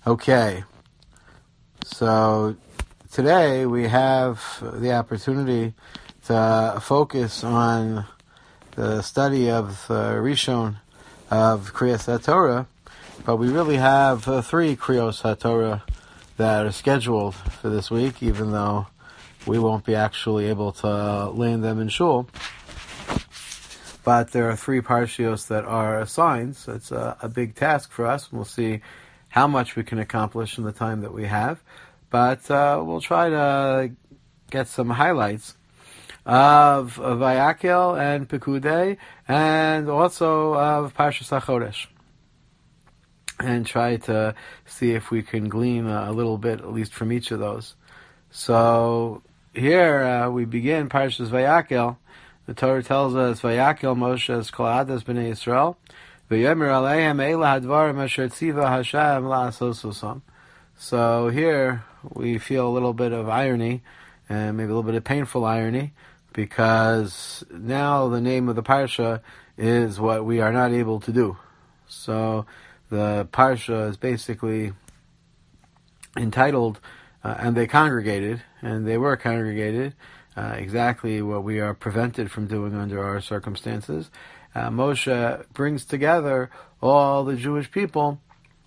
Okay, so today we have the opportunity to focus on the study of Rishon of Kriyas HaTorah, but we really have 3 Kriyos HaTorah that are scheduled for this week, even though we won't be actually able to land them in shul. But there are 3 parshios that are assigned, so it's a big task for us. We'll see how much we can accomplish in the time that we have, but we'll try to get some highlights of Vayakel and Pekudei, and also of Parshas HaChodesh, and try to see if we can glean a little bit, at least from each of those. So here we begin Parshas Vayakel. The Torah tells us, Vayakel Moshe es kol adas b'nei Yisrael, v'yomer aleihem eila hadvarim asher tziva Hashem la'asos osam. So here we feel a little bit of irony, and maybe a little bit of painful irony, because now the name of the parsha is what we are not able to do. So the parsha is basically entitled, and they congregated, and they were congregated, exactly what we are prevented from doing under our circumstances. Moshe brings together all the Jewish people,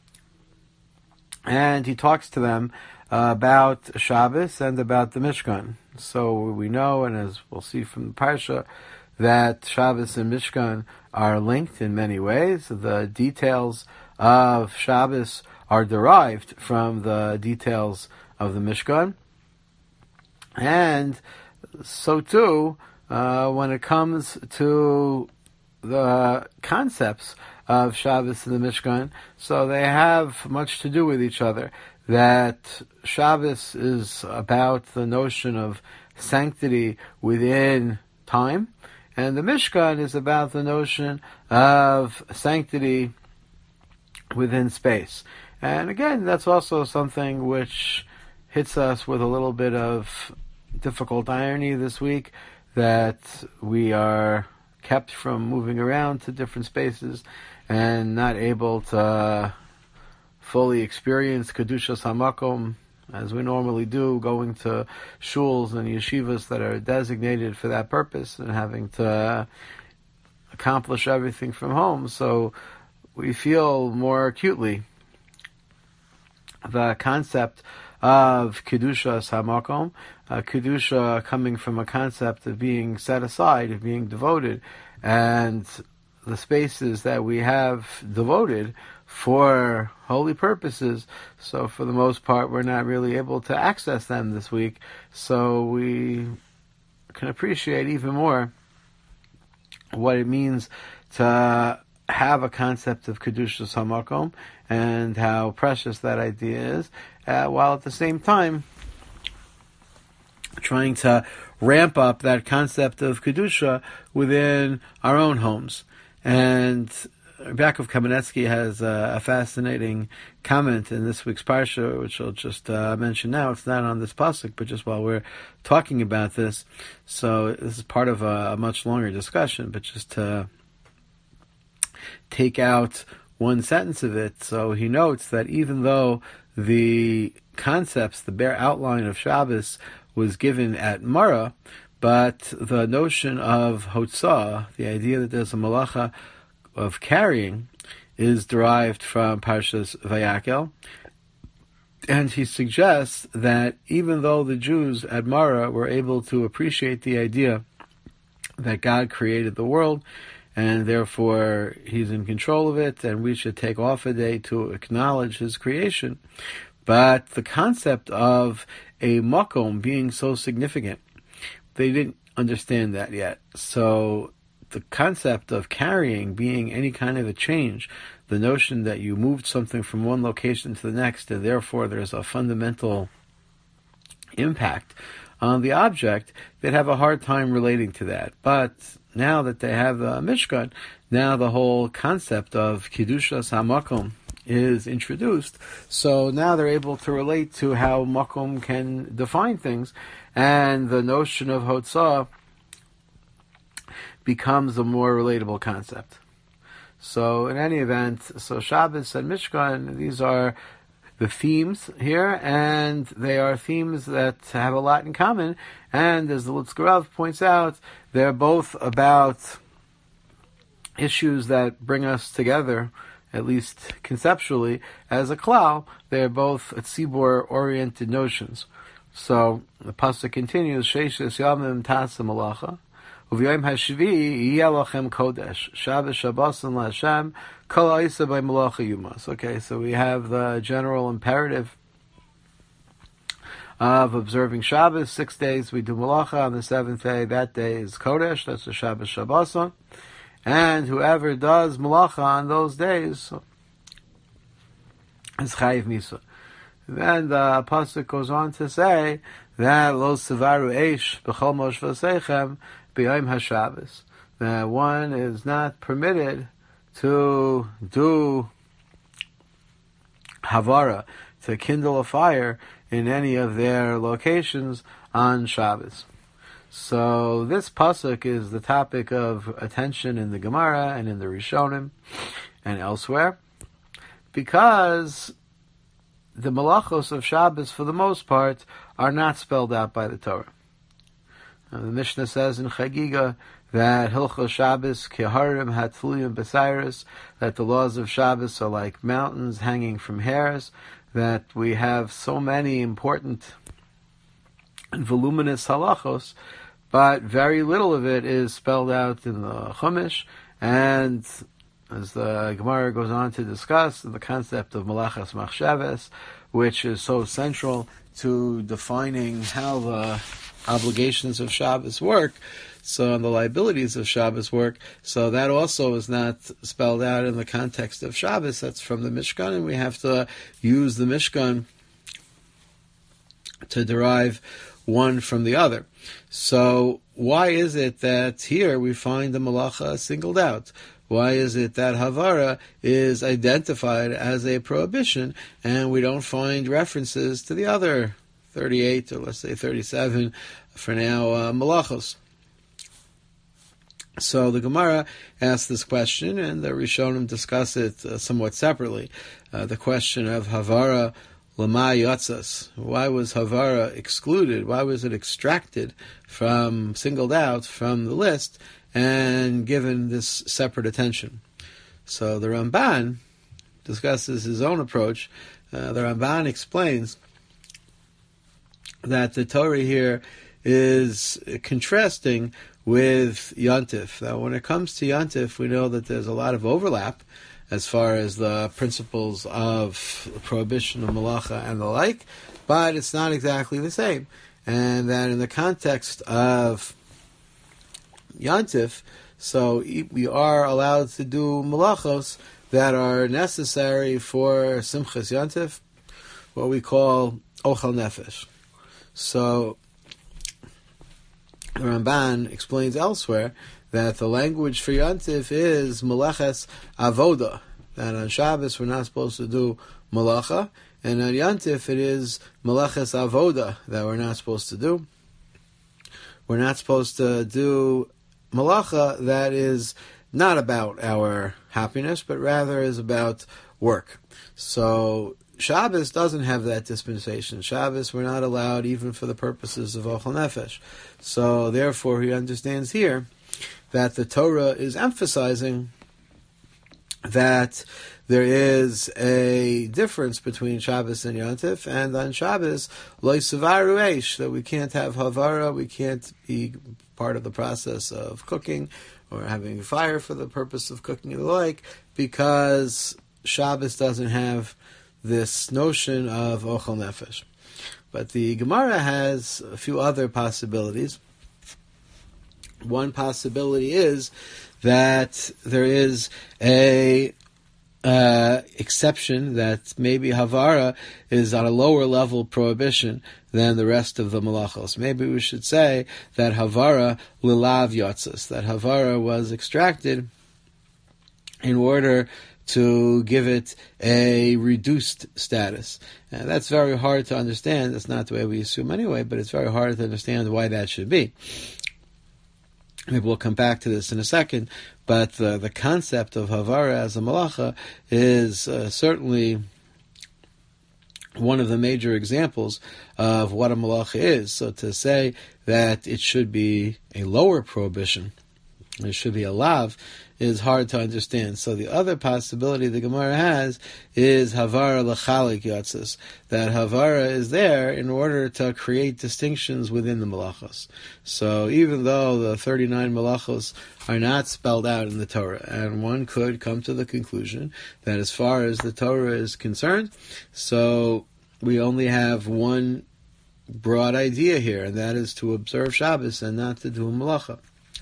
and he talks to them about Shabbos and about the Mishkan. So we know, and as we'll see from the Parsha, that Shabbos and Mishkan are linked in many ways. The details of Shabbos are derived from the details of the Mishkan. And so too, when it comes to the concepts of Shabbos and the Mishkan, so they have much to do with each other. That Shabbos is about the notion of sanctity within time, and the Mishkan is about the notion of sanctity within space. And again, that's also something which hits us with a little bit of difficult irony this week, that we are kept from moving around to different spaces and not able to fully experience Kedushas HaMakom as we normally do, going to shuls and yeshivas that are designated for that purpose and having to accomplish everything from home. So we feel more acutely the concept of Kedushas HaMakom, Kedusha coming from a concept of being set aside, of being devoted, and the spaces that we have devoted for holy purposes. So for the most part, we're not really able to access them this week. So we can appreciate even more what it means to have a concept of Kedushas HaMakom and how precious that idea is, while at the same time trying to ramp up that concept of Kedusha within our own homes. And Yaakov Kamenetsky has a fascinating comment in this week's Parsha, which I'll just mention now. It's not on this pasuk, but just while we're talking about this. So this is part of a much longer discussion, but just to take out one sentence of it. So he notes that even though the concepts, the bare outline of Shabbos was given at Mara, but the notion of Hotzah, the idea that there's a malacha of carrying, is derived from Parshas Vayakel. And he suggests that even though the Jews at Mara were able to appreciate the idea that God created the world, and therefore He's in control of it, and we should take off a day to acknowledge His creation, but the concept of a makom being so significant, they didn't understand that yet. So the concept of carrying being any kind of a change, the notion that you moved something from one location to the next, and therefore there's a fundamental impact on the object, they'd have a hard time relating to that. But now that they have the Mishkan, now the whole concept of Kedushas HaMakom is introduced, so now they're able to relate to how Makom can define things, and the notion of Hotzah becomes a more relatable concept. So in any event, so Shabbos and Mishkan, these are the themes here, and they are themes that have a lot in common. And as the Lutsker Rav points out, they're both about issues that bring us together, at least conceptually, as a klal. They're both tzibur-oriented notions. So the pasuk continues, Sheishes Yamim Tasa Malacha, Uv'yom Hashvi Yelochem Kodesh, Shabbos Shabboson LaHashem, Kol Ha'isa by Malacha Yumas. Okay, so we have the general imperative of observing Shabbos. 6 days we do Malacha. On the 7th day, that day is Kodesh, that's the Shabbos Shabboson. And whoever does Malacha on those days is Chayiv Misa. Then the pasuk goes on to say that Lo Sevaru Eish B'chol Moshvasechem B'yom HaShabbos, that one is not permitted to do Havara, to kindle a fire in any of their locations on Shabbos. So this pasuk is the topic of attention in the Gemara and in the Rishonim and elsewhere, because the malachos of Shabbos, for the most part, are not spelled out by the Torah. The Mishnah says in Chagiga that Hilchos Shabbos keharim hatluyim b'sairis, that the laws of Shabbos are like mountains hanging from hairs, that we have so many important and voluminous halachos, but very little of it is spelled out in the Chumash. And as the Gemara goes on to discuss, the concept of Malachas Machshavas, which is so central to defining how the obligations of Shabbos work, so and the liabilities of Shabbos work, so that also is not spelled out in the context of Shabbos. That's from the Mishkan, and we have to use the Mishkan to derive one from the other. So why is it that here we find the malacha singled out? Why is it that Havara is identified as a prohibition and we don't find references to the other 38 or let's say 37 for now malachos? So the Gemara asks this question, and the Rishonim discuss it somewhat separately. The question of Havara Lama Yatzas. Why was Havara excluded? Why was it extracted from, singled out from the list and given this separate attention? So the Ramban discusses his own approach. The Ramban explains that the Torah here is contrasting with Yontif. Now, when it comes to Yontif, we know that there's a lot of overlap as far as the principles of prohibition of malacha and the like, but it's not exactly the same. And that in the context of Yontif, so we are allowed to do malachos that are necessary for Simchas Yontif, what we call Ochel Nefesh. So the Ramban explains elsewhere that the language for Yontif is Meleches Avoda, that on Shabbos we're not supposed to do Malacha, and on Yontif it is Meleches Avoda that we're not supposed to do. We're not supposed to do Malacha that is not about our happiness, but rather is about work. So Shabbos doesn't have that dispensation. Shabbos we're not allowed even for the purposes of Ochel Nefesh. So therefore he understands here that the Torah is emphasizing that there is a difference between Shabbos and Yontif, and on Shabbos, lo sevaru eish, that we can't have havara, we can't be part of the process of cooking or having fire for the purpose of cooking and the like, because Shabbos doesn't have this notion of Ochel Nefesh. But the Gemara has a few other possibilities. One possibility is that there is a exception, that maybe Havara is on a lower level prohibition than the rest of the malachos. Maybe we should say that Havara lilav yotzas, that Havara was extracted in order to give it a reduced status. And that's very hard to understand. That's not the way we assume anyway, but it's very hard to understand why that should be. Maybe we'll come back to this in a second, but the concept of Havara as a malacha is certainly one of the major examples of what a malacha is. So to say that it should be a lower prohibition, it should be a lav, is hard to understand. So the other possibility the Gemara has is havara l'chalik yatzis, that havara is there in order to create distinctions within the malachos. So even though the 39 malachos are not spelled out in the Torah, and one could come to the conclusion that as far as the Torah is concerned, so we only have one broad idea here, and that is to observe Shabbos and not to do a malacha.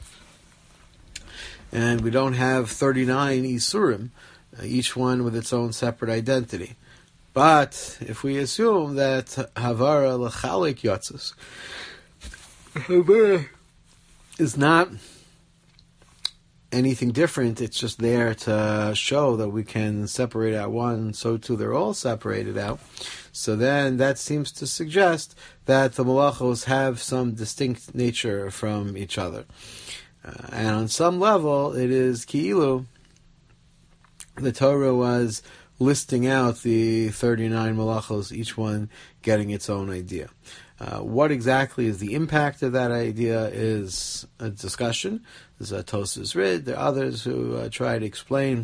And we don't have 39 Isurim, each one with its own separate identity. But if we assume that Havara L'chalik Yatzis, Havara is not anything different, it's just there to show that we can separate out one, so too they're all separated out. So then that seems to suggest that the malachos have some distinct nature from each other. And on some level, it is ki'ilu, the Torah was listing out the 39 malachos, each one getting its own idea. What exactly is the impact of that idea is a discussion. There's a Tosfos Rid. There are others who try to explain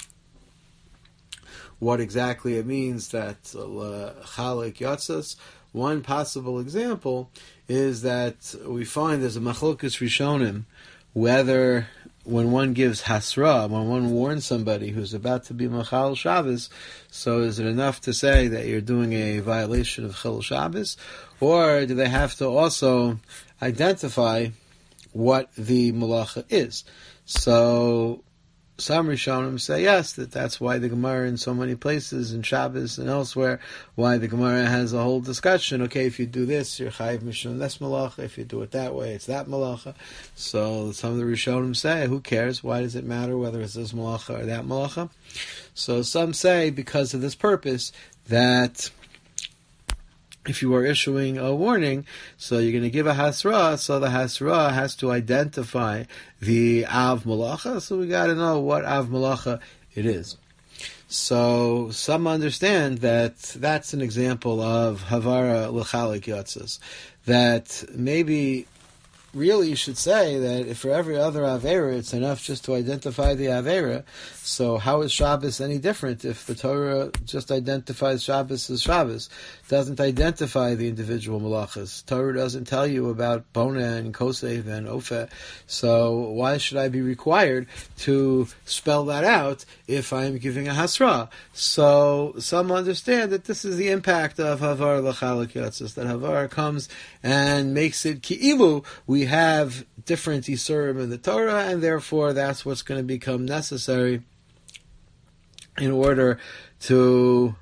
what exactly it means that Chalik Yatzos. One possible example is that we find there's a Machlokes Rishonim, whether when one gives hasra, when one warns somebody who's about to be Machal Shabbos, so is it enough to say that you're doing a violation of Chil Shabbos, or do they have to also identify what the malacha is? So some Rishonim say yes, that's why the Gemara in so many places, in Shabbos and elsewhere, why the Gemara has a whole discussion. Okay, if you do this, you're chayiv mishum this malacha. If you do it that way, it's that malacha. So some of the Rishonim say, who cares? Why does it matter whether it's this malacha or that malacha? So some say because of this purpose that if you are issuing a warning, so you're going to give a hasra, so the hasra has to identify the av malacha, so we got to know what av malacha it is. So some understand that that's an example of havara l'chalik yatzis, that maybe really you should say that if for every other Avera, it's enough just to identify the Avera. So how is Shabbos any different if the Torah just identifies Shabbos as Shabbos? Doesn't identify the individual malachas. Torah doesn't tell you about Bona and Kosev and Opheh. So why should I be required to spell that out if I'm giving a Hasra? So some understand that this is the impact of Havar L'Chalak Yatzis, that Havar comes and makes it Ki'ilu. We have different Isurim in the Torah, and therefore that's what's going to become necessary in order to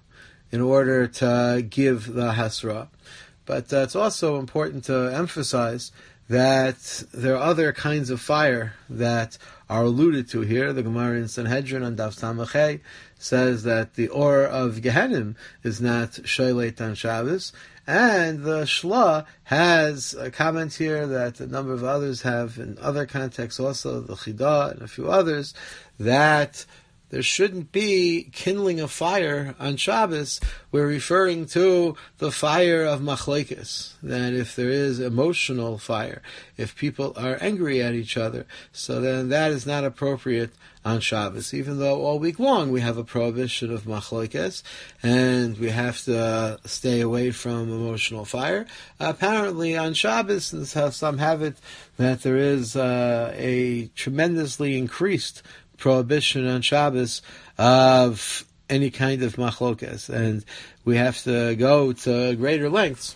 give the Hasra. But it's also important to emphasize that there are other kinds of fire that are alluded to here. The Gemara in Sanhedrin on Daf Samachay says that the Or of Gehenim is not Shoyleit on Shabbos, and the Shla has a comment here that a number of others have in other contexts also, the Chidah and a few others, that there shouldn't be kindling a fire on Shabbos. We're referring to the fire of machlekes. That if there is emotional fire, if people are angry at each other, so then that is not appropriate on Shabbos. Even though all week long we have a prohibition of machlekes, and we have to stay away from emotional fire. Apparently on Shabbos, and some have it, that there is a tremendously increased prohibition on Shabbos of any kind of machlokes, and we have to go to greater lengths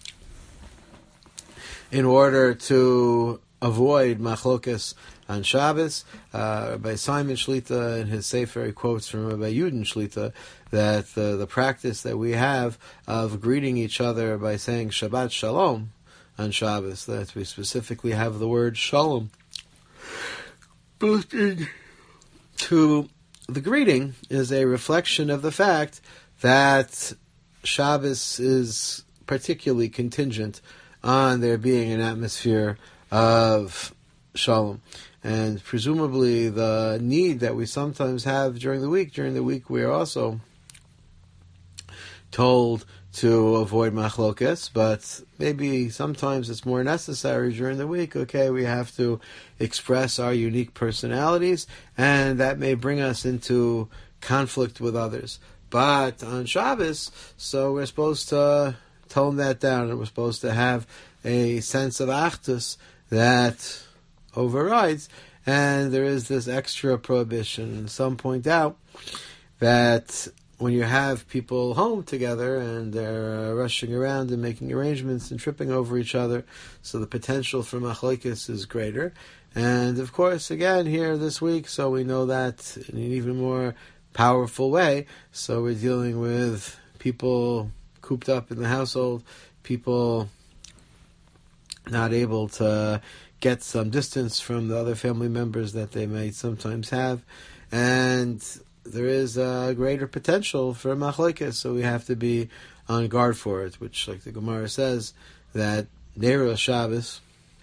in order to avoid machlokes on Shabbos. By Simon Shlita in his Sefer, he quotes from Rabbi Yudin Shlita that the practice that we have of greeting each other by saying Shabbat Shalom on Shabbos, that we specifically have the word Shalom built in to the greeting, is a reflection of the fact that Shabbos is particularly contingent on there being an atmosphere of Shalom. And presumably the need that we sometimes have during the week we are also told to avoid machlokes, but maybe sometimes it's more necessary during the week. Okay, we have to express our unique personalities, and that may bring us into conflict with others. But on Shabbos, so we're supposed to tone that down, and we're supposed to have a sense of achdus that overrides, and there is this extra prohibition. And some point out that when you have people home together and they're rushing around and making arrangements and tripping over each other, so the potential for machlokes is greater. And of course, again, here this week, so we know that in an even more powerful way. So we're dealing with people cooped up in the household, people not able to get some distance from the other family members that they might sometimes have. And there is a greater potential for machlokes, so we have to be on guard for it, which, like the Gemara says, that Nero Shabbos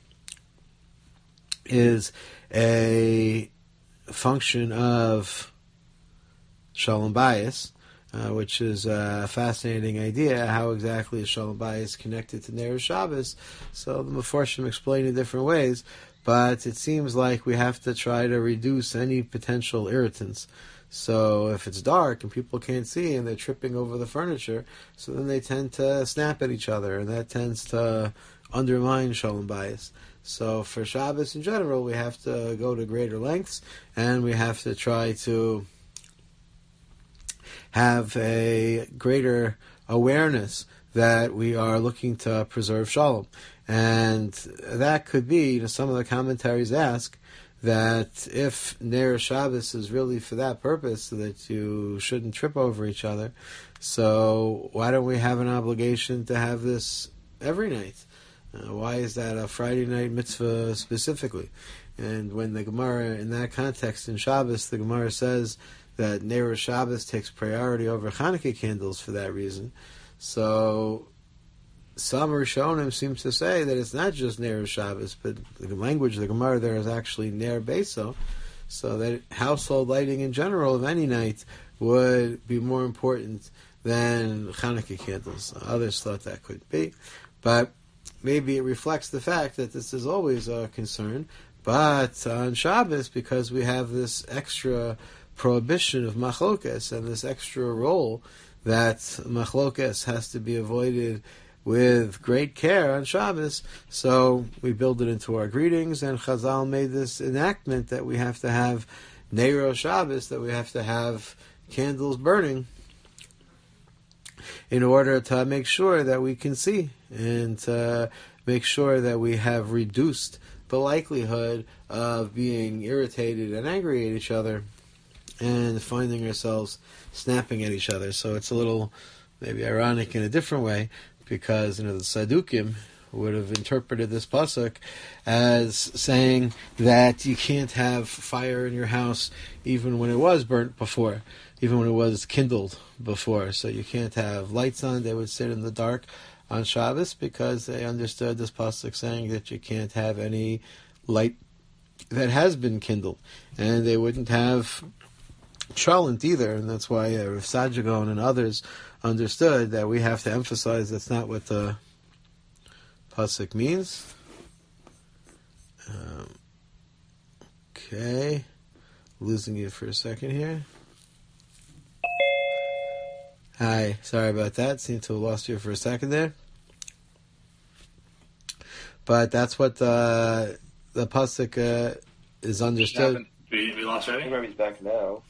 is a function of Shalom Bayis, which is a fascinating idea. How exactly is Shalom Bayis connected to Nero Shabbos? So the Mefarshim explain in different ways, but it seems like we have to try to reduce any potential irritants. So if it's dark and people can't see and they're tripping over the furniture, so then they tend to snap at each other, and that tends to undermine Shalom Bayis. So for Shabbos in general, we have to go to greater lengths, and we have to try to have a greater awareness that we are looking to preserve Shalom. And that could be, some of the commentaries ask, that if Ner Shabbos is really for that purpose, so that you shouldn't trip over each other, so why don't we have an obligation to have this every night? Why is that a Friday night mitzvah specifically? And when the Gemara, in that context in Shabbos, the Gemara says that Ner Shabbos takes priority over Chanukah candles for that reason. So some Rishonim seems to say that it's not just Ner Shabbos, but the language of the Gemara there is actually Ner Beso, so that household lighting in general of any night would be more important than Chanukah candles. Others thought that could be, but maybe it reflects the fact that this is always a concern. But on Shabbos, because we have this extra prohibition of machlokes and this extra role that machlokes has to be avoided with great care on Shabbos, so we build it into our greetings, and Chazal made this enactment that we have to have Nero Shabbos, that we have to have candles burning in order to make sure that we can see and to make sure that we have reduced the likelihood of being irritated and angry at each other and finding ourselves snapping at each other. So it's a little maybe ironic in a different way, because the Sadukim would have interpreted this pasuk as saying that you can't have fire in your house even when it was burnt before, even when it was kindled before. So you can't have lights on. They would sit in the dark on Shabbos because they understood this pasuk saying that you can't have any light that has been kindled. And they wouldn't have cholent either, and that's why Rav Sajagon and others understood that we have to emphasize that's not what the pasuk means. Okay, losing you for a second here. Hi, sorry about that. Seem to have lost you for a second there. But that's what the pasuk is understood. We lost already? I think he's back now.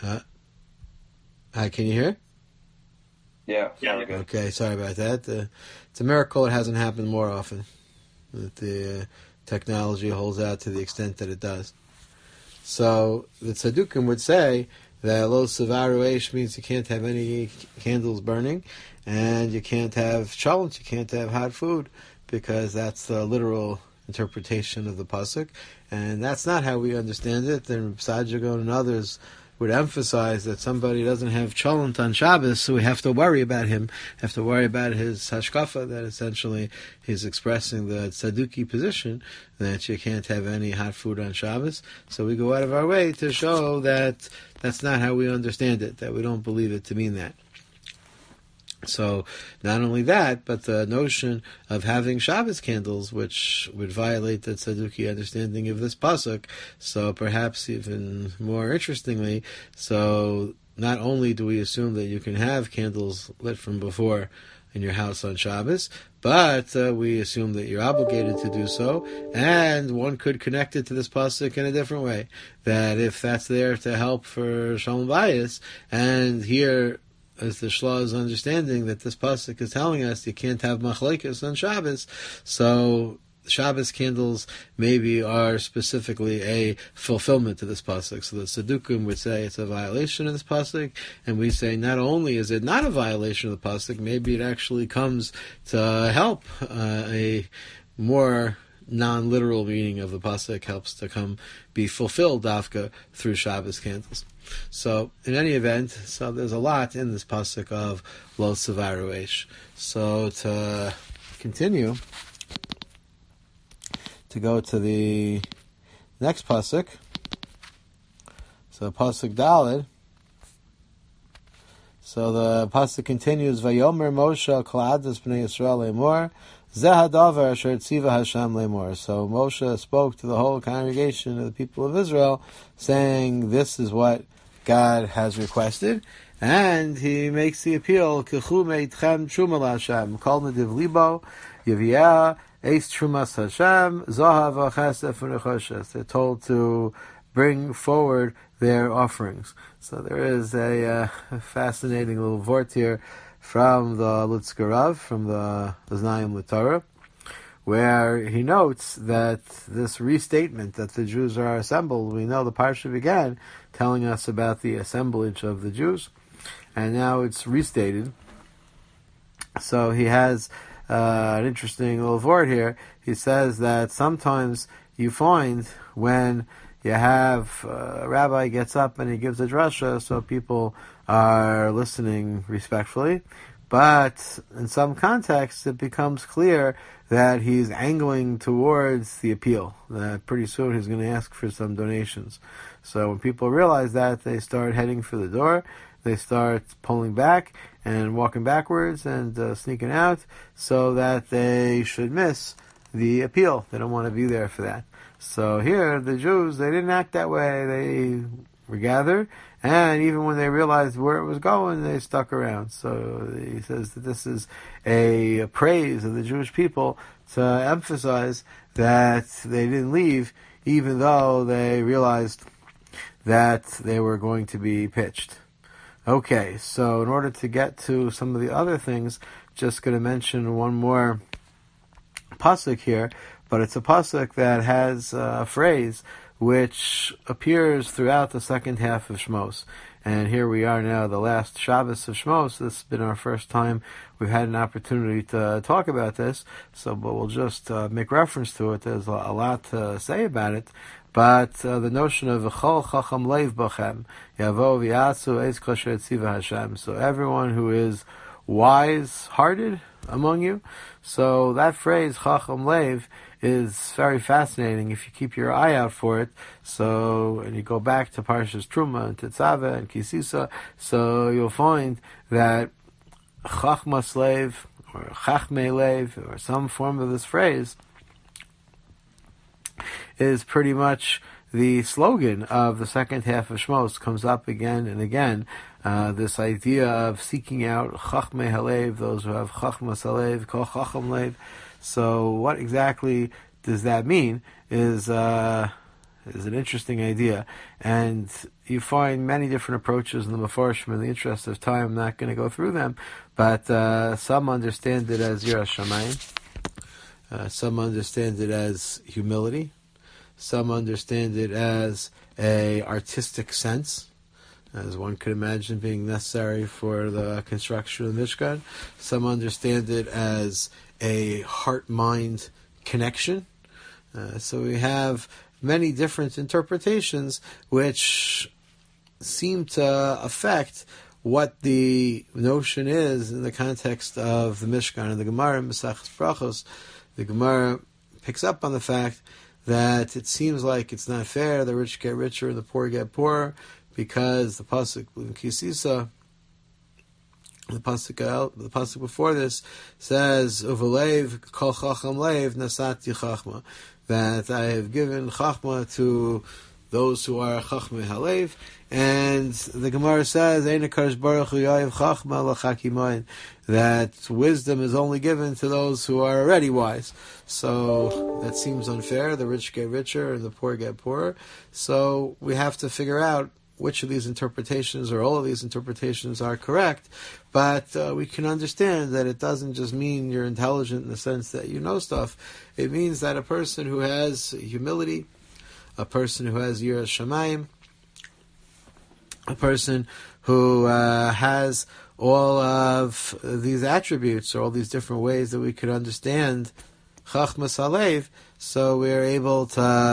Hi, can you hear? Yeah. Okay, sorry about that. It's a miracle it hasn't happened more often, that the technology holds out to the extent that it does. So the Tzadukim would say that Lo Savaru Eish means you can't have any candles burning, and you can't have cholent, you can't have hot food, because that's the literal interpretation of the pasuk, and that's not how we understand it. Then Sajagon and others would emphasize that somebody doesn't have cholent on Shabbos, so we have to worry about him, have to worry about his hashkafa, that essentially he's expressing the tzaduki position, that you can't have any hot food on Shabbos. So we go out of our way to show that that's not how we understand it, that we don't believe it to mean that. So not only that, but the notion of having Shabbos candles, which would violate the Tzaduki understanding of this pasuk. So perhaps even more interestingly, so not only do we assume that you can have candles lit from before in your house on Shabbos, but we assume that you're obligated to do so, and one could connect it to this pasuk in a different way. That if that's there to help for Shalom Bayis, and here as the Shlah's understanding that this pasuk is telling us you can't have machlekes on Shabbos, so Shabbos candles maybe are specifically a fulfillment to this pasuk. So the Sadukim would say it's a violation of this pasuk, and we say not only is it not a violation of the pasuk, maybe it actually comes to help a more non-literal meaning of the pasuk helps to come be fulfilled dafka through Shabbos candles. So in any event, so there's a lot in this pasuk of Lo Sevaru Eish. So to continue, to go to the next pasuk, so pasuk Daled. So the pasuk continues, Vayomer Moshe kol adas bnei Yisrael lemor, Zeh hadavar asher tziva Hashem lemor. So Moshe spoke to the whole congregation of the people of Israel, saying, this is what God has requested, and he makes the appeal, Kichu meitchem truma l'Hashem, kol nediv libo, Yiviyah, Eis Trumas Hashem, Zohav Chesef Unechoshes. They're told to bring forward their offerings. So there is a fascinating little vort here from the Lutzkarav, from the Znayim L'Torah, where he notes that this restatement that the Jews are assembled, we know the parsha began telling us about the assemblage of the Jews, and now it's restated. So he has an interesting little word here. He says that sometimes you find when you have a rabbi gets up and he gives a drasha, so people are listening respectfully. But in some contexts, it becomes clear that he's angling towards the appeal, that pretty soon he's going to ask for some donations. So when people realize that, they start heading for the door, they start pulling back and walking backwards and sneaking out so that they should miss the appeal. They don't want to be there for that. So here, the Jews, they didn't act that way. They were gathered, and even when they realized where it was going, they stuck around. So he says that this is a praise of the Jewish people to emphasize that they didn't leave, even though they realized that they were going to be pitched. Okay, so in order to get to some of the other things, just going to mention one more pasuk here, but it's a pasuk that has a phrase which appears throughout the second half of Shmos. And here we are now, the last Shabbos of Shmos. This has been our first time we've had an opportunity to talk about this, but we'll just make reference to it. There's a lot to say about it. But the notion of V'chol chacham leiv bachem, yavo v'yatsu eis kosher tziva Hashem. So everyone who is wise-hearted among you. So that phrase, chacham leiv, is very fascinating if you keep your eye out for it. So, and you go back to Parshas Truma and Tetzaveh and Kisisa, so you'll find that chachmas leiv, or chachmei leiv, or some form of this phrase, is pretty much the slogan of the second half of Shmos. Comes up again and again. This idea of seeking out Chachmei Halev, those who have Chachmas Halev, Kol Chacham Lev. So what exactly does that mean is an interesting idea. And you find many different approaches in the Mefarshim. In the interest of time, I'm not going to go through them. But some understand it as Yiras Shamayim. Some understand it as humility. Some understand it as a artistic sense, as one could imagine being necessary for the construction of the Mishkan. Some understand it as a heart-mind connection. So we have many different interpretations which seem to affect what the notion is in the context of the Mishkan. And the Gemara in Maseches Brachos, the Gemara picks up on the fact that it seems like it's not fair, the rich get richer and the poor get poorer, because the pasuk in Kisisa The pasuk before this says, "Uvalev kol chacham lev nasati chachma," that I have given chachma to those who are chachmei halev, and the Gemara says, "Ein HaKadosh Baruch Hu yayiv chachma l'chakimayin," that wisdom is only given to those who are already wise. So that seems unfair. The rich get richer and the poor get poorer. So we have to figure out which of these interpretations or all of these interpretations are correct, but we can understand that it doesn't just mean you're intelligent in the sense that you know stuff. It means that a person who has humility, a person who has yiras shamayim, a person who has all of these attributes or all these different ways that we could understand chachmas halev, so we're able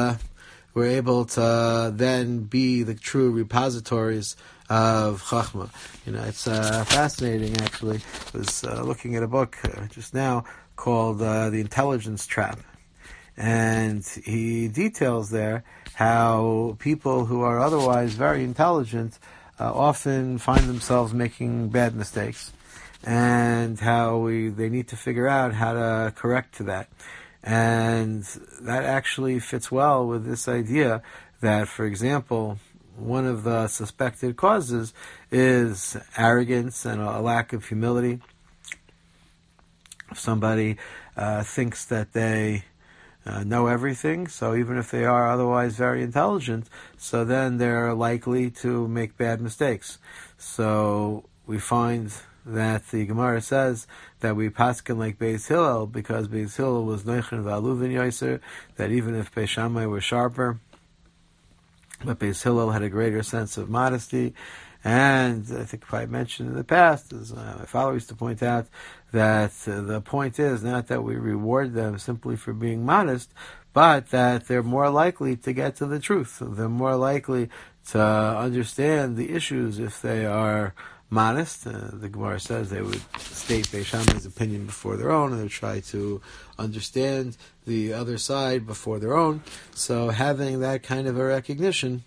to then be the true repositories of Chachma. It's fascinating, actually. I was looking at a book just now called The Intelligence Trap. And he details there how people who are otherwise very intelligent often find themselves making bad mistakes. And how they need to figure out how to correct to that. And that actually fits well with this idea that, for example, one of the suspected causes is arrogance and a lack of humility. If somebody thinks that they know everything, so even if they are otherwise very intelligent, so then they're likely to make bad mistakes. So we find that the Gemara says that we paskin like Beis Hillel because Beis Hillel was Noichen v'Aluvin Yoser, that even if Beis Shammai were sharper, but Beis Hillel had a greater sense of modesty. And I think I mentioned in the past, as my father used to point out, that the point is not that we reward them simply for being modest, but that they're more likely to get to the truth. They're more likely to understand the issues if they are modest. The Gemara says they would state Beis Shammai's opinion before their own, and they would try to understand the other side before their own. So having that kind of a recognition,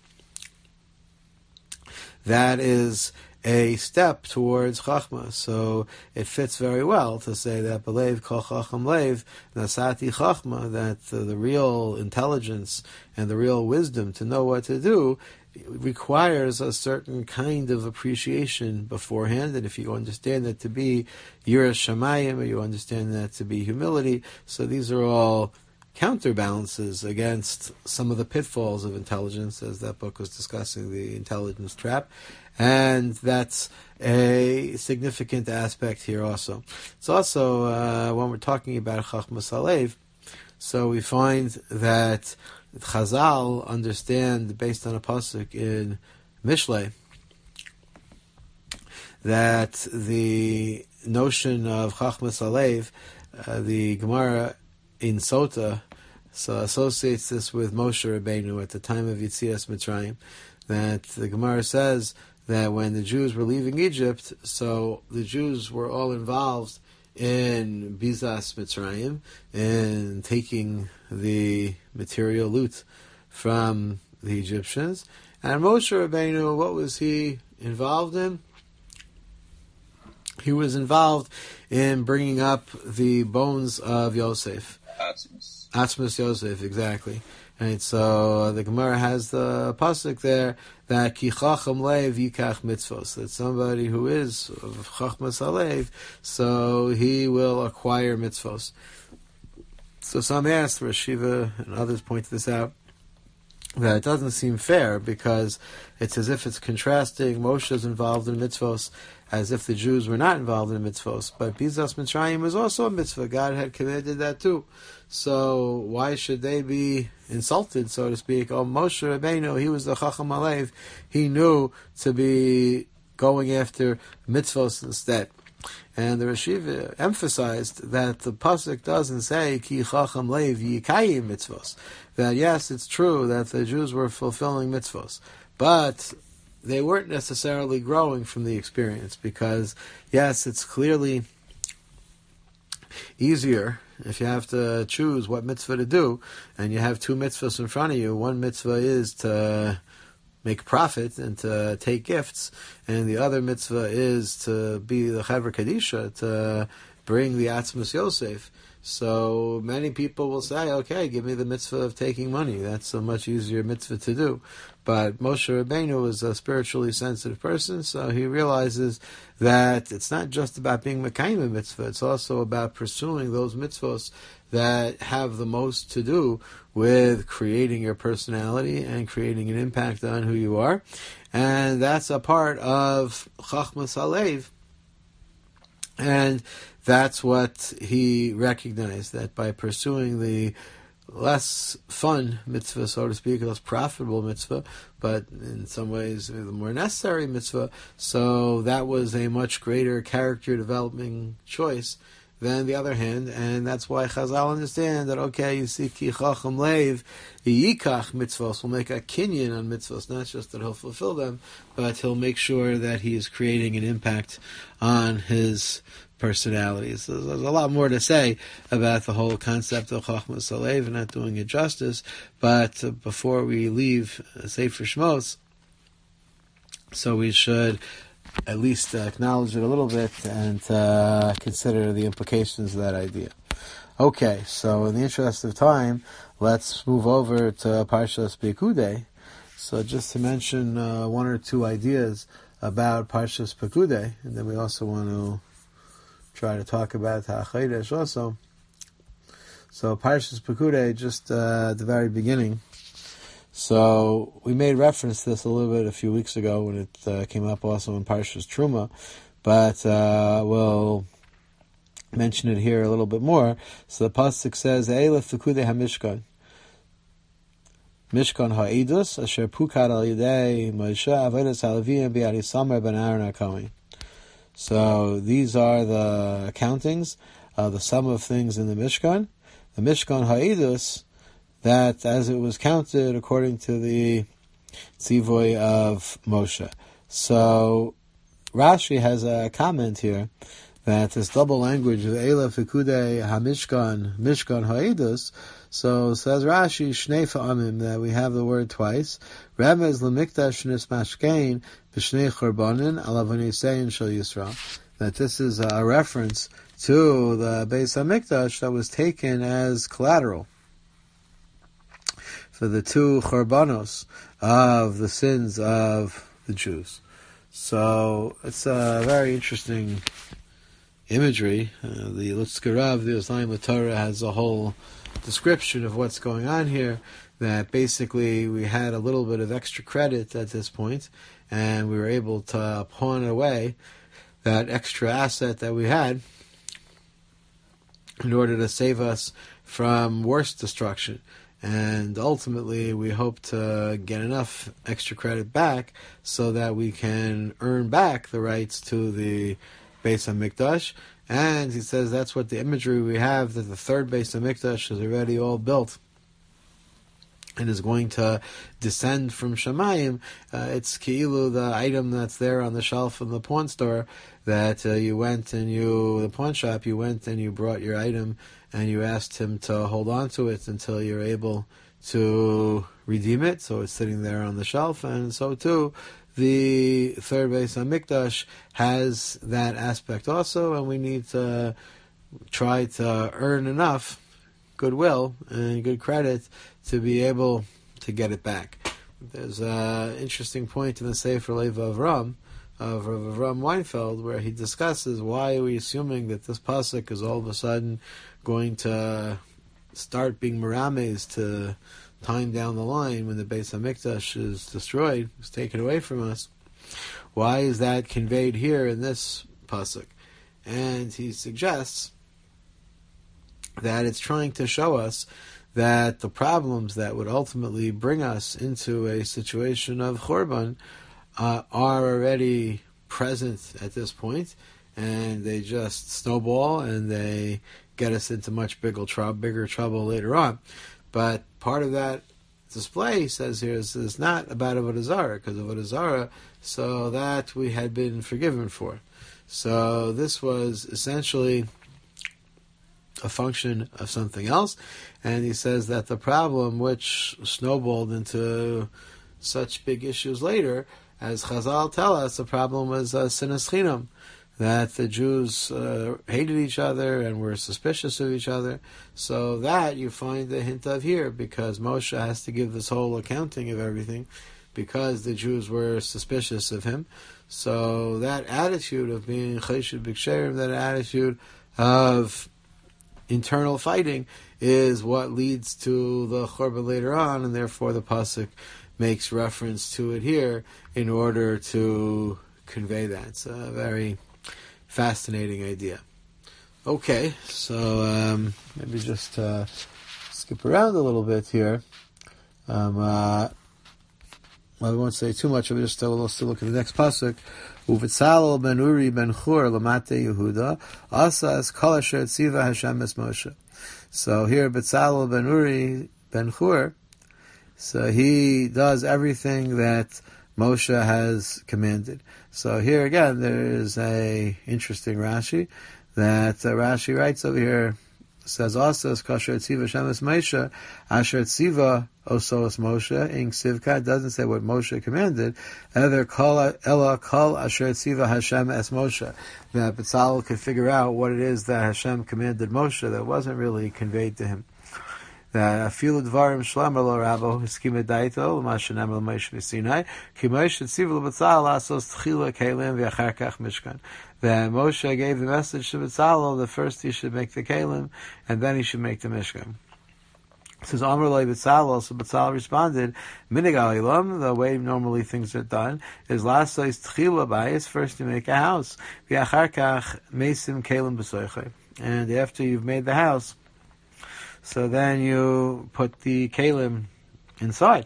that is a step towards Chachma. So it fits very well to say that Belev kol Chacham lev nasati Chachma, that the real intelligence and the real wisdom to know what to do requires a certain kind of appreciation beforehand, and if you understand that to be yiras shamayim, or you understand that to be humility, so these are all counterbalances against some of the pitfalls of intelligence, as that book was discussing, The Intelligence Trap, and that's a significant aspect here also. It's also, when we're talking about Chachmas Halev, so we find that Chazal understand, based on a pasuk in Mishlei, that the notion of Chachmas Halev, the Gemara in Sota associates this with Moshe Rabbeinu at the time of Yetzias Mitzrayim, that the Gemara says that when the Jews were leaving Egypt, so the Jews were all involved in Bizas Mitzrayim, in taking the material loot from the Egyptians. And Moshe Rabbeinu, what was he involved in? He was involved in bringing up the bones of Yosef. Atzmus Yosef, exactly. Right, so the Gemara has the pasuk there that ki chacham leiv yikach mitzvos, that somebody who is of chachmas halev, so he will acquire mitzvos. So some asked, Rashiva and others point this out, that it doesn't seem fair because it's as if it's contrasting Moshe's involved in mitzvos as if the Jews were not involved in mitzvos. But Bizas Mitzrayim was also a mitzvah. God had commanded that too. So why should they be insulted, so to speak? Oh, Moshe Rabbeinu, he was the Chacham Halev. He knew to be going after mitzvos instead. And the Rashiva emphasized that the pasuk doesn't say ki chacham leiv yikayim mitzvos. That yes, it's true that the Jews were fulfilling mitzvos, but they weren't necessarily growing from the experience, because yes, it's clearly easier if you have to choose what mitzvah to do, and you have two mitzvahs in front of you. One mitzvah is to make profit and to take gifts, and the other mitzvah is to be the Chevra Kadisha, to bring the Atzmus Yosef. So many people will say, okay, give me the mitzvah of taking money. That's a much easier mitzvah to do. But Moshe Rabbeinu is a spiritually sensitive person, so he realizes that it's not just about being Mekayim mitzvah, it's also about pursuing those mitzvahs that have the most to do with creating your personality and creating an impact on who you are. And that's a part of Chachmas Halev. And that's what he recognized, that by pursuing the less fun mitzvah, so to speak, less profitable mitzvah, but in some ways the more necessary mitzvah, so that was a much greater character developing choice than the other hand, and that's why Chazal understand that, okay, you see, ki chacham leiv, yikach mitzvos, will make a kinyan on mitzvos, not just that he'll fulfill them, but he'll make sure that he is creating an impact on his personality. So there's a lot more to say about the whole concept of Chachmas Halev, and not doing it justice, but before we leave Sefer Shmos, so we should at least acknowledge it a little bit and consider the implications of that idea. Okay, so in the interest of time, let's move over to Parshas Pekudei. So just to mention one or two ideas about Parshas Pekudei, and then we also want to try to talk about HaChodesh also. So Parshas Pekudei, just at the very beginning. So we made reference to this a little bit a few weeks ago when it came up also in Parshas Truma, but we'll mention it here a little bit more. So the pasuk says, "Eilef Pekudei HaMishkan, Mishkan Ha'idus Asher Pukad Al Yidei Moshe Avodas HaLevim B'Yad Isamar Ben Aaron HaKohen." So these are the countings, the sum of things in the Mishkan. The Mishkan Ha'idus, that as it was counted according to the tzivoy of Moshe. So Rashi has a comment here that this double language of Eilef Pekudei HaMishkan, Mishkan Ha'idus, so says Rashi, Shnei Fa'amim, that we have the word twice. Remez L'mikdash Nismashkein B'Shnei Chorbanin Alavonisein Shel Yisrael. That this is a reference to the Beis HaMikdash that was taken as collateral for the two Chorbanos of the sins of the Jews. So it's a very interesting imagery. The Lutzkarav, the Oslayim LaTorah, has a whole description of what's going on here, that basically we had a little bit of extra credit at this point, and we were able to pawn away that extra asset that we had in order to save us from worse destruction. And ultimately, we hope to get enough extra credit back so that we can earn back the rights to the Beis HaMikdash. And he says that's what the imagery we have, that the third Beis HaMikdash is already all built and is going to descend from Shamayim. It's Ki'ilu, the item that's there on the shelf in the pawn store, that you went and the pawn shop, you went and you brought your item and you asked him to hold on to it until you're able to redeem it. So it's sitting there on the shelf, and so too the third Beis HaMikdash has that aspect also, and we need to try to earn enough goodwill and good credit to be able to get it back. There's an interesting point in the Sefer Lev Avram of Rav Avram Weinfeld, where he discusses why are we assuming that this pasuk is all of a sudden going to start being merames to time down the line when the Beis HaMikdash is destroyed, is taken away from us. Why is that conveyed here in this pasuk? And he suggests that it's trying to show us that the problems that would ultimately bring us into a situation of Chorban are already present at this point, and they just snowball and they get us into much bigger trouble later on. But part of that display, he says here, is not about Avodah Zarah, because Avodah Zarah, so that we had been forgiven for. So this was essentially a function of something else, and he says that the problem which snowballed into such big issues later. As Chazal tell us, the problem was sinas chinam, that the Jews hated each other and were suspicious of each other. So that you find the hint of here, because Moshe has to give this whole accounting of everything, because the Jews were suspicious of him. So that attitude of being chesed b'ksherim, that attitude of internal fighting, is what leads to the churban later on, and therefore the pasuk makes reference to it here in order to convey that. It's a very fascinating idea. Okay, so maybe just skip around a little bit here. I won't say too much of it, just let's look at the next pasuk. Uvitzalel ben Uri ben Chur lamate Yehuda asas kol asher tziva Hashem es Moshe. So here, Betzalel ben Uri ben Chur, so he does everything that Moshe has commanded. So here again, there is a interesting Rashi that Rashi writes over here. Says also, Kasher Tziva Shemes Moshe, Asher Tziva Osos Moshe, in Sivka, it doesn't say what Moshe commanded, either Ella Kol Asher Tziva Hashem Es Moshe, that Betzalel could figure out what it is that Hashem commanded Moshe that wasn't really conveyed to him. That Afilu Dvarim Shlomo Lo Rabo Hiskima Daito L'Mashenem L'Moshe V'Sinai Ki Moshe Tziva L'Betzalel Asos Tchila Kelim V'Achar Kach Mishkan. That Moshe gave the message to Betzalel that first he should make the Kelim and then he should make the Mishkan. It says Amar Lo Betzalel, so Betzalel responded, Minig Alilam, the way normally things are done, is Lasos Tchila Bayis, first you make a house, V'Achar Kach Mesim Kelim B'Soichei. And after you've made the house, so then you put the kalim inside.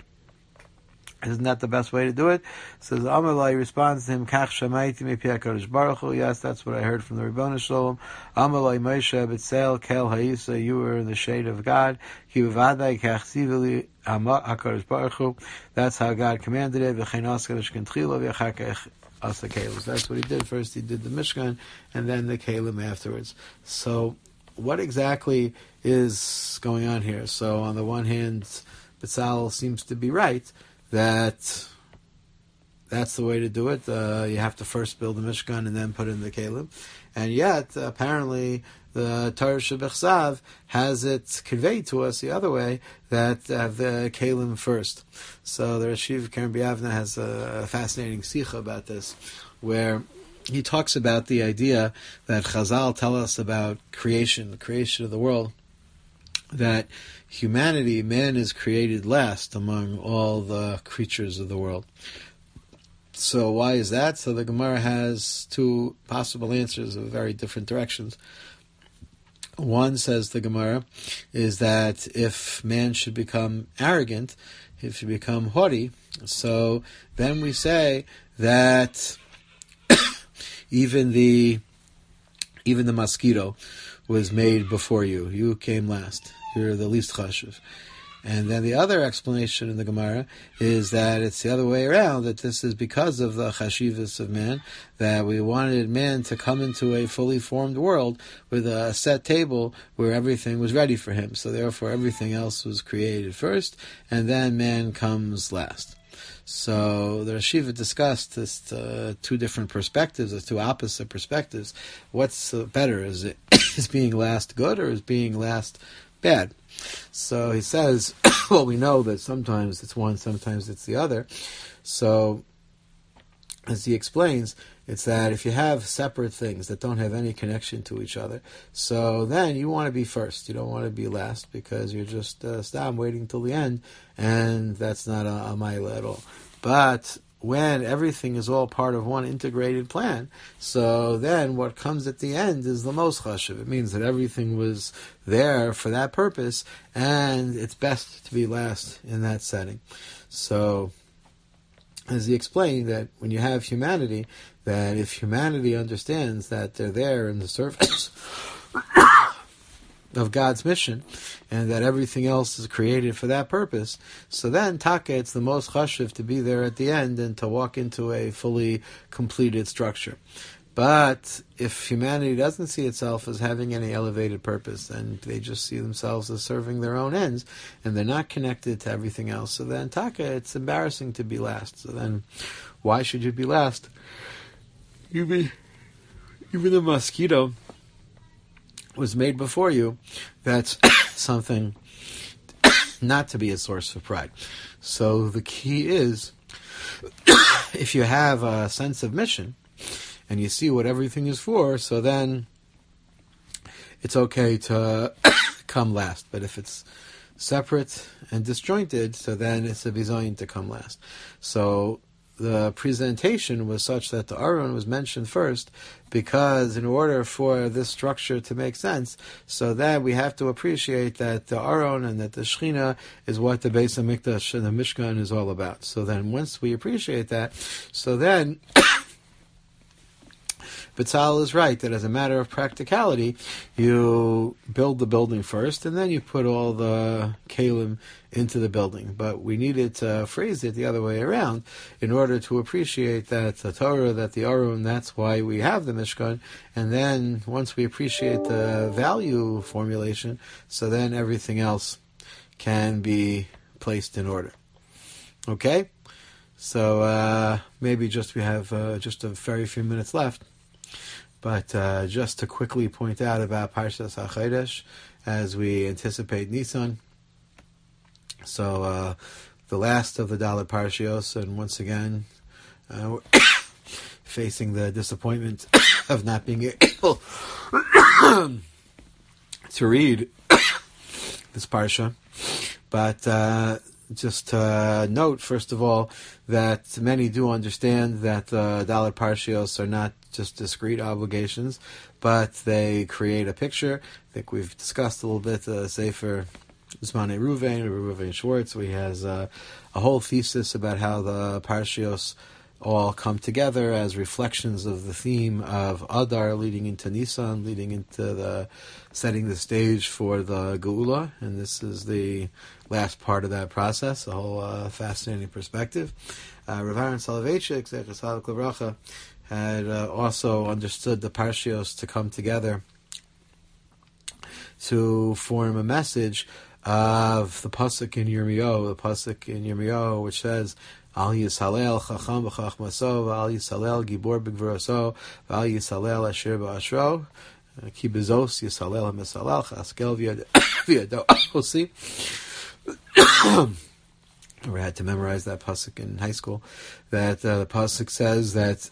Isn't that the best way to do it? Says Amalai responds to him, Kach shamaiti mepi HaKadosh Baruch Hu. Yes, that's what I heard from the Ribono Shalom. Amalai Moshe b'tzel kel ha'isa. You were in the shade of God. Ki uvadai kach tzivili HaKadosh Baruch Hu. That's how God commanded it. V'chein askadosh kentchila v'achar kach asa kalim. So that's what he did. First he did the Mishkan and then the kalim afterwards. So what exactly is going on here? So on the one hand, Betzalel seems to be right that that's the way to do it. You have to first build the Mishkan and then put in the Kalim. And yet, apparently, the Torah Shebechsav has it conveyed to us the other way, that the Kalim first. So the Rashiv Karen Biavna has a fascinating sikha about this, where he talks about the idea that Chazal tell us about creation, the creation of the world, that humanity, man is created last among all the creatures of the world. So why is that? So the Gemara has two possible answers of very different directions. One, says the Gemara, is that if man should become arrogant, if he should become haughty, so then we say that even the mosquito was made before you. You came last. You're the least chashuv. And then the other explanation in the Gemara is that it's the other way around, that this is because of the chashivas of man, that we wanted man to come into a fully formed world with a set table where everything was ready for him. So therefore everything else was created first, and then man comes last. So the Rashiva discussed this two different perspectives, or two opposite perspectives. What's better? Is it is being last good, or is being last bad? So he says, well, we know that sometimes it's one, sometimes it's the other. So as he explains, it's that if you have separate things that don't have any connection to each other, so then you want to be first. You don't want to be last, because you're just waiting till the end, and that's not a maila at all. But when everything is all part of one integrated plan, so then what comes at the end is the most chashuv. It means that everything was there for that purpose, and it's best to be last in that setting. So, as he explained, that when you have humanity, that if humanity understands that they're there in the service of God's mission, and that everything else is created for that purpose, so then taka, it's the most chashuv to be there at the end and to walk into a fully completed structure. But if humanity doesn't see itself as having any elevated purpose, and they just see themselves as serving their own ends, and they're not connected to everything else, so then taka, it's embarrassing to be last. So then, why should you be last? Even the mosquito was made before you. That's something not to be a source of pride. So the key is, if you have a sense of mission, and you see what everything is for, so then it's okay to come last. But if it's separate and disjointed, so then it's a bizayin to come last. So the presentation was such that the Aron was mentioned first, because in order for this structure to make sense, so that we have to appreciate that the Aron and that the Shechina is what the Beis HaMikdash and the Mishkan is all about. So then once we appreciate that, so then Betzalel is right that as a matter of practicality, you build the building first, and then you put all the kalim into the building. But we needed to phrase it the other way around in order to appreciate that the Torah, that the Aron, that's why we have the Mishkan. And then once we appreciate the value formulation, so then everything else can be placed in order. Okay? So maybe we have just a very few minutes left. But just to quickly point out about Parshas HaChodesh, as we anticipate Nisan, so the last of the Dalet Parshios, and once again, we're facing the disappointment of not being able to read this Parsha. But just to note, first of all, that many do understand that Dalet Parshios are not just discrete obligations, but they create a picture. I think we've discussed a little bit the Sefer Zmanei Reuven Schwartz, where he has a whole thesis about how the Parshios all come together as reflections of the theme of Adar leading into Nisan, leading into the setting the stage for the Geula, and this is the last part of that process, a whole fascinating perspective. Rav Aaron Soloveitchik, Zecher Tzaddik Livracha, had also understood the Parshios to come together to form a message of the pasuk in Yirmiyahu, which says, Al Yishalel Chacham b'Chachmaso, Al Yishalel Gibor b'Gvuraso, Al Yishalel Asher b'Ashro, Ki Bezos Yishalel HaMesalel Chaskel V'Yado Osi. We had to memorize that pasuk in high school. That the pasuk says that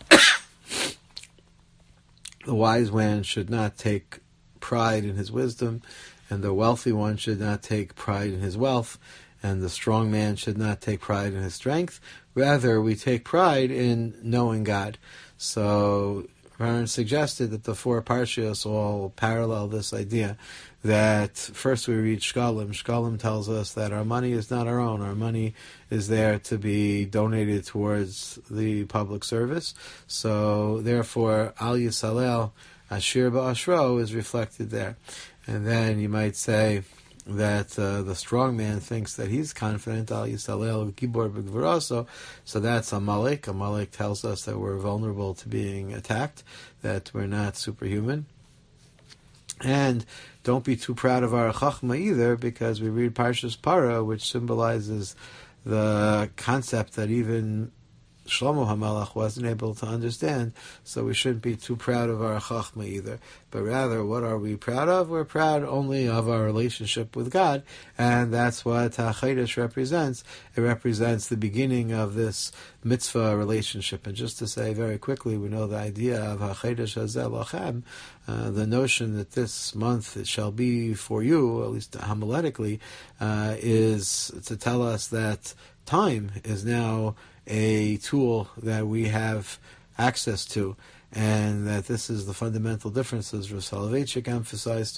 the wise man should not take pride in his wisdom, and the wealthy one should not take pride in his wealth, and the strong man should not take pride in his strength. Rather, we take pride in knowing God. So Aaron suggested that the four Parshios all parallel this idea that first we read Shkalim. Shkalim tells us that our money is not our own. Our money is there to be donated towards the public service. So therefore, Al Yishalel Ashir Ba'ashro is reflected there. And then you might say that the strong man thinks that he's confident, Al Yishalel Gibor b'Gvuraso, so that's Amalek. Amalek tells us that we're vulnerable to being attacked, that we're not superhuman. And don't be too proud of our Chachma either, because we read Parshas Para, which symbolizes the concept that even Shlomo HaMelech wasn't able to understand, so we shouldn't be too proud of our Chachma either. But rather, what are we proud of? We're proud only of our relationship with God, and that's what HaChodesh represents. It represents the beginning of this mitzvah relationship. And just to say very quickly, we know the idea of HaChodesh Hazeh Lachem, the notion that this month it shall be for you, at least homiletically, is to tell us that time is now a tool that we have access to, and that this is the fundamental differences Rav Soloveitchik emphasized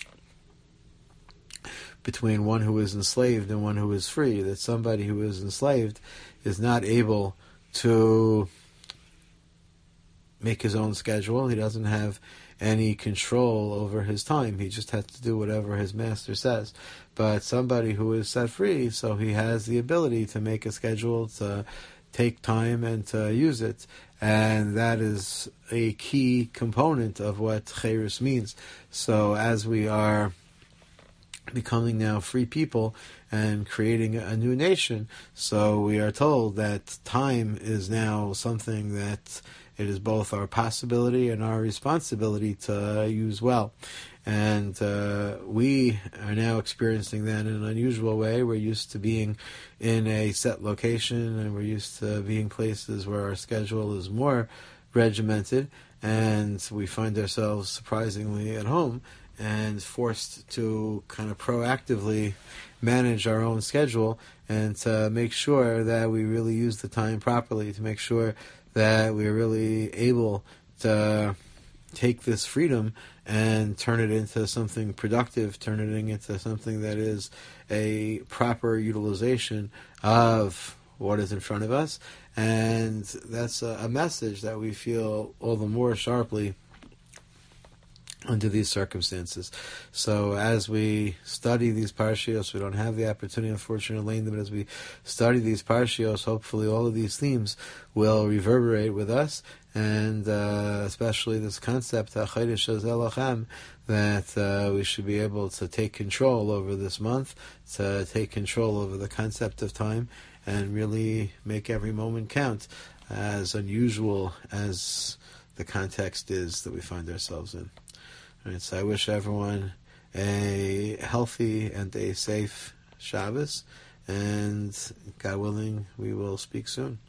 between one who is enslaved and one who is free, that somebody who is enslaved is not able to make his own schedule. He doesn't have any control over his time. He just has to do whatever his master says. But somebody who is set free, so he has the ability to make a schedule, to take time and to use it. And that is a key component of what Chayrus means. So as we are becoming now free people and creating a new nation, so we are told that time is now something that it is both our possibility and our responsibility to use well. And we are now experiencing that in an unusual way. We're used to being in a set location, and we're used to being places where our schedule is more regimented, and we find ourselves surprisingly at home and forced to kind of proactively manage our own schedule and to make sure that we really use the time properly, to make sure that we're really able to take this freedom and turn it into something productive, turn it into something that is a proper utilization of what is in front of us. And that's a message that we feel all the more sharply under these circumstances. So as we study these parshios, we don't have the opportunity, unfortunately, but as we study these parshios, hopefully all of these themes will reverberate with us, and especially this concept that we should be able to take control over this month, to take control over the concept of time, and really make every moment count, as unusual as the context is that we find ourselves in. All right, so I wish everyone a healthy and a safe Shabbos, and God willing, we will speak soon.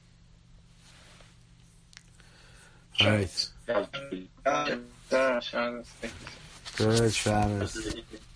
All right. Good Shabbos.